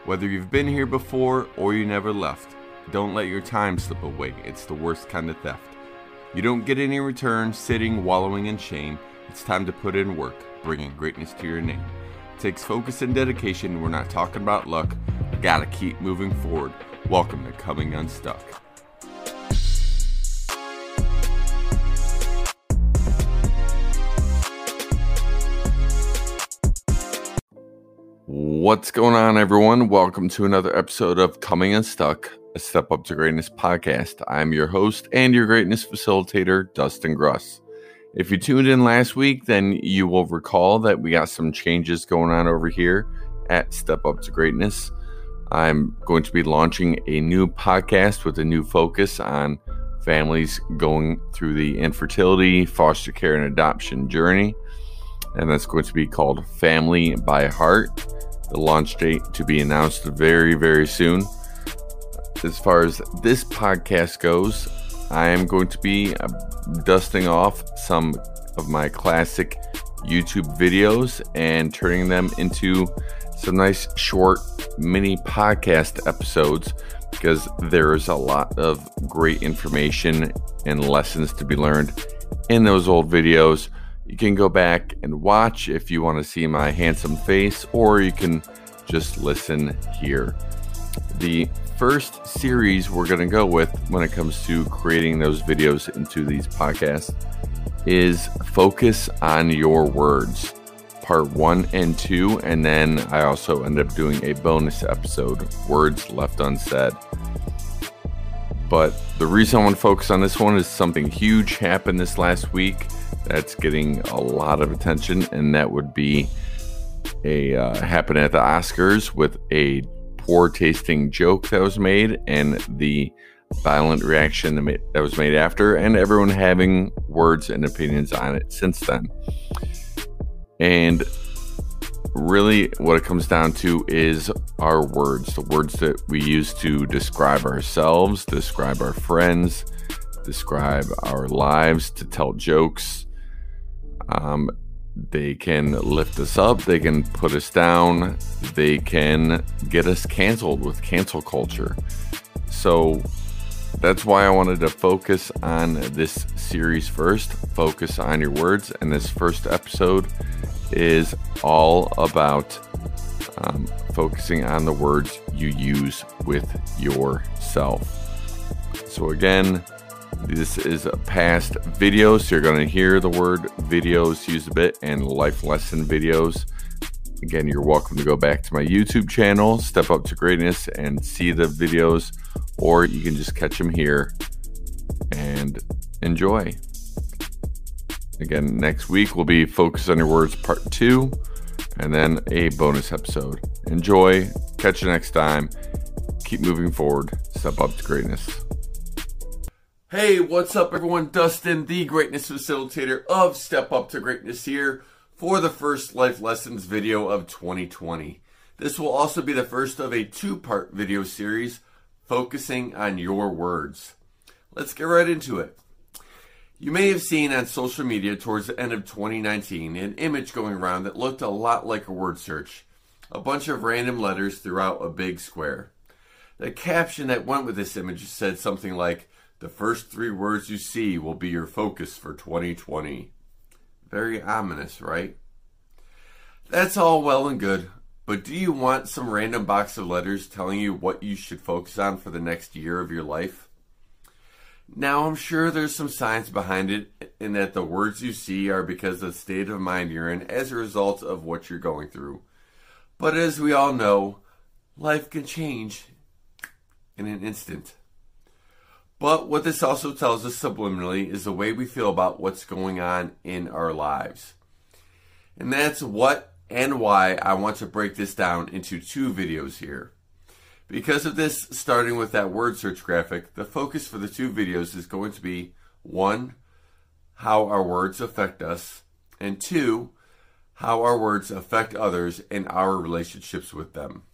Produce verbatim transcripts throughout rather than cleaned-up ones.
Whether you've been here before or you never left, don't let your time slip away. It's the worst kind of theft. You don't get any return sitting, wallowing in shame. It's time to put in work, bringing greatness to your name. It takes focus and dedication. We're not talking about luck. Gotta keep moving forward. Welcome to Coming Unstuck. What's going on, everyone? Welcome to another episode of Coming Unstuck, a Step Up to Greatness podcast. I'm your host and your greatness facilitator, Dustin Gruss. If you tuned in last week, then you will recall that we got some changes going on over here at Step Up to Greatness. I'm going to be launching a new podcast with a new focus on families going through the infertility, foster care, and adoption journey. And that's going to be called Family by Heart. The launch date to be announced very, very soon. As far as this podcast goes, I am going to be dusting off some of my classic YouTube videos and turning them into some nice short mini podcast episodes, because there is a lot of great information and lessons to be learned in those old videos. You can go back and watch if you want to see my handsome face, or you can just listen here. The first series we're going to go with when it comes to creating those videos into these podcasts is Focus on Your Words, part one and two. And then I also end up doing a bonus episode, Words Left Unsaid. But the reason I want to focus on this one is something huge happened this last week that's getting a lot of attention, and that would be a uh, happen at the Oscars with a poor tasting joke that was made and the violent reaction that, made, that was made after, and everyone having words and opinions on it since then. And really what it comes down to is our words, the words that we use to describe ourselves, describe our friends, describe our lives, to tell jokes. Um, they can lift us up, they can put us down, they can get us canceled with cancel culture. So that's why I wanted to focus on this series first, Focus on Your Words. And this first episode is all about um, focusing on the words you use with yourself. So again, this is a past video, so you're going to hear the word videos used a bit and life lesson videos. Again, you're welcome to go back to my YouTube channel, Step Up to Greatness, and see the videos, or you can just catch them here and enjoy. Again, next week will be Focus on Your Words part two, and then a bonus episode. Enjoy. Catch you next time. Keep moving forward. Step Up to Greatness. Hey, what's up, everyone? Dustin, the greatness facilitator of Step Up to Greatness, here for the first life lessons video of twenty twenty. This will also be the first of a two-part video series focusing on your words. Let's get right into it. You may have seen on social media towards the end of twenty nineteen an image going around that looked a lot like a word search. A bunch of random letters throughout a big square. The caption that went with this image said something like, "The first three words you see will be your focus for twenty twenty. Very ominous, right? That's all well and good, but do you want some random box of letters telling you what you should focus on for the next year of your life? Now, I'm sure there's some science behind it, in that the words you see are because of the state of mind you're in as a result of what you're going through. But as we all know, life can change in an instant. But what this also tells us subliminally is the way we feel about what's going on in our lives. And that's what and why I want to break this down into two videos here. Because of this, starting with that word search graphic, the focus for the two videos is going to be, one, how our words affect us, and two, how our words affect others and our relationships with them.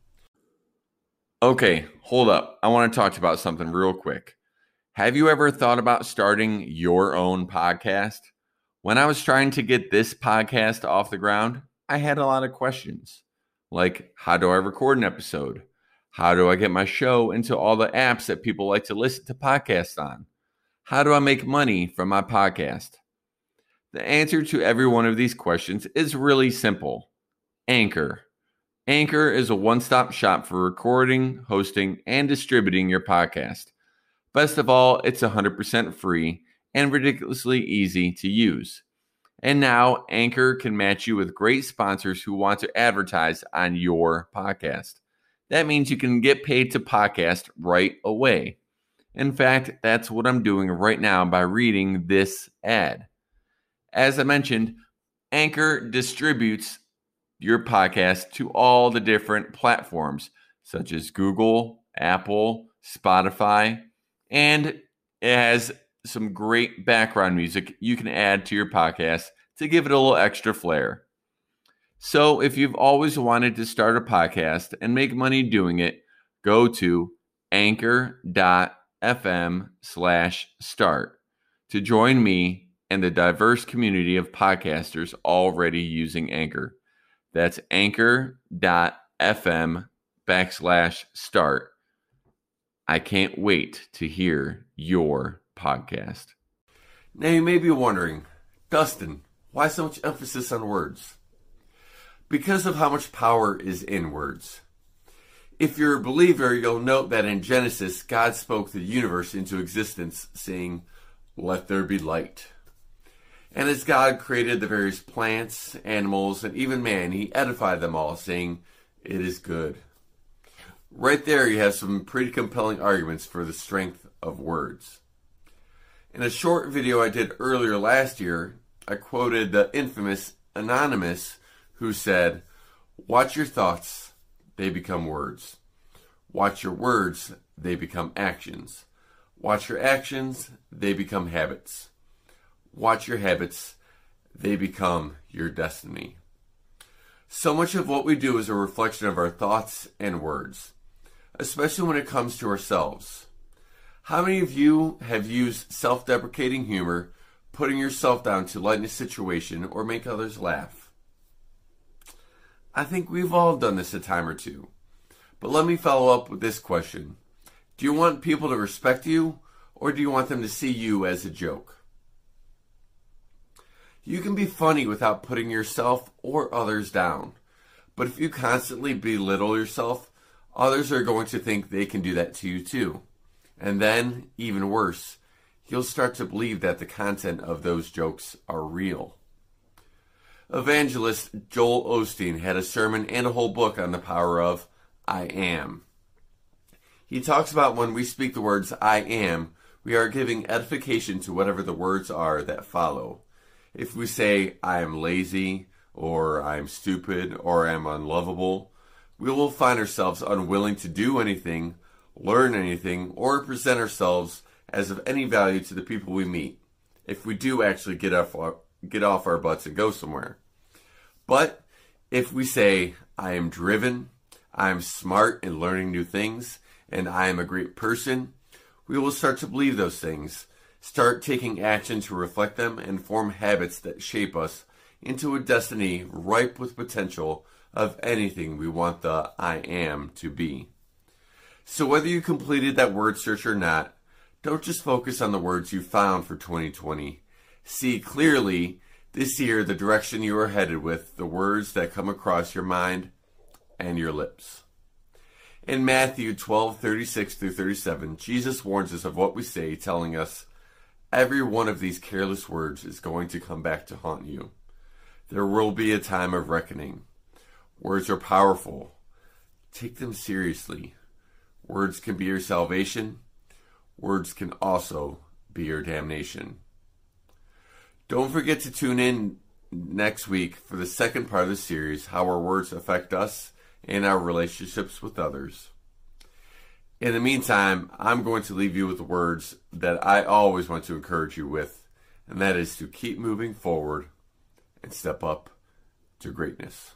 Okay, hold up. I want to talk about something real quick. Have you ever thought about starting your own podcast? When I was trying to get this podcast off the ground, I had a lot of questions. like how do I record an episode? How do I get my show into all the apps that people like to listen to podcasts on? How do I make money from my podcast? The answer to every one of these questions is really simple. Anchor. Anchor is a one-stop shop for recording, hosting, and distributing your podcast. Best of all, it's one hundred percent free and ridiculously easy to use. And now, Anchor can match you with great sponsors who want to advertise on your podcast. That means you can get paid to podcast right away. In fact, that's what I'm doing right now by reading this ad. As I mentioned, Anchor distributes your podcast to all the different platforms, such as Google, Apple, Spotify, and it has some great background music you can add to your podcast to give it a little extra flair. So if you've always wanted to start a podcast and make money doing it, go to anchor.fm slash start to join me and the diverse community of podcasters already using Anchor. That's anchor.fm backslash start. I can't wait to hear your podcast. Now you may be wondering, Dustin, why so much emphasis on words? Because of how much power is in words. If you're a believer, you'll note that in Genesis, God spoke the universe into existence, saying, "Let there be light." And as God created the various plants, animals, and even man, he edified them all, saying, "It is good." Right there, you have some pretty compelling arguments for the strength of words. In a short video I did earlier last year, I quoted the infamous Anonymous, who said, "Watch your thoughts, they become words. Watch your words, they become actions. Watch your actions, they become habits. Watch your habits, they become your destiny." So much of what we do is a reflection of our thoughts and words, especially when it comes to ourselves. How many of you have used self-deprecating humor, putting yourself down to lighten a situation or make others laugh? I think we've all done this a time or two. But let me follow up with this question. Do you want people to respect you, or do you want them to see you as a joke? You can be funny without putting yourself or others down. But if you constantly belittle yourself, others are going to think they can do that to you too. And then, even worse, you'll start to believe that the content of those jokes are real. Evangelist Joel Osteen had a sermon and a whole book on the power of I am. He talks about when we speak the words I am, we are giving edification to whatever the words are that follow. If we say I am lazy, or I am stupid, or I am unlovable, we will find ourselves unwilling to do anything, learn anything, or present ourselves as of any value to the people we meet, if we do actually get off our, get off our butts and go somewhere. But if we say, I am driven, I am smart in learning new things, and I am a great person, we will start to believe those things, start taking action to reflect them, and form habits that shape us into a destiny ripe with potential of anything we want the I am to be. So whether you completed that word search or not, don't just focus on the words you found for twenty twenty. See clearly this year the direction you are headed with the words that come across your mind and your lips. In Matthew twelve, thirty-six through thirty-seven, Jesus warns us of what we say, telling us, every one of these careless words is going to come back to haunt you. There will be a time of reckoning. Words are powerful. Take them seriously. Words can be your salvation. Words can also be your damnation. Don't forget to tune in next week for the second part of the series, how our words affect us and our relationships with others. In the meantime, I'm going to leave you with the words that I always want to encourage you with, and that is to keep moving forward and step up to greatness.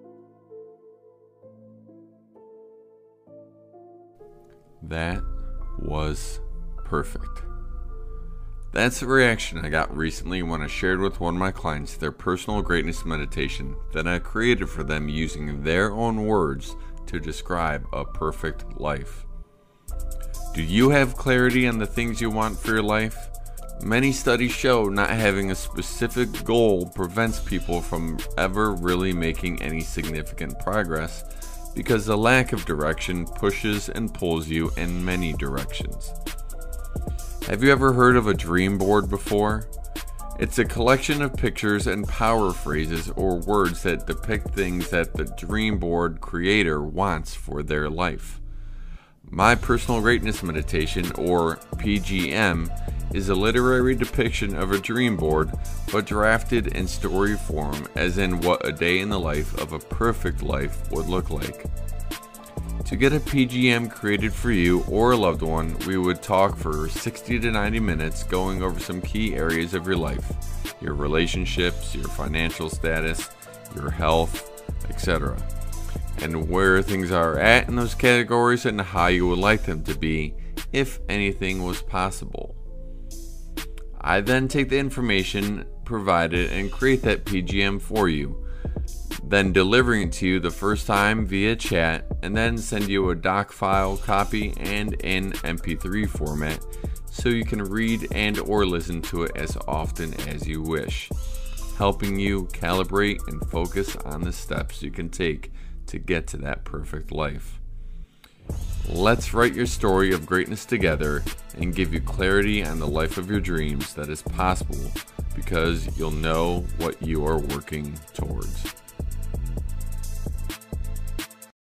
That was perfect. That's the reaction I got recently when I shared with one of my clients their personal greatness meditation that I created for them using their own words to describe a perfect life. Do you have clarity on the things you want for your life? Many studies show not having a specific goal prevents people from ever really making any significant progress because the lack of direction pushes and pulls you in many directions. Have you ever heard of a dream board before? It's a collection of pictures and power phrases or words that depict things that the dream board creator wants for their life. My Personal Greatness Meditation, or P G M, is a literary depiction of a dream board, but drafted in story form, as in what a day in the life of a perfect life would look like. To get a P G M created for you or a loved one, we would talk for sixty to ninety minutes going over some key areas of your life, your relationships, your financial status, your health, et cetera, and where things are at in those categories and how you would like them to be if anything was possible. I then take the information provided and create that P G M for you, then delivering it to you the first time via chat, and then send you a doc file copy and in M P three format so you can read and or listen to it as often as you wish, helping you calibrate and focus on the steps you can take to get to that perfect life. Let's write your story of greatness together and give you clarity on the life of your dreams that is possible because you'll know what you are working towards.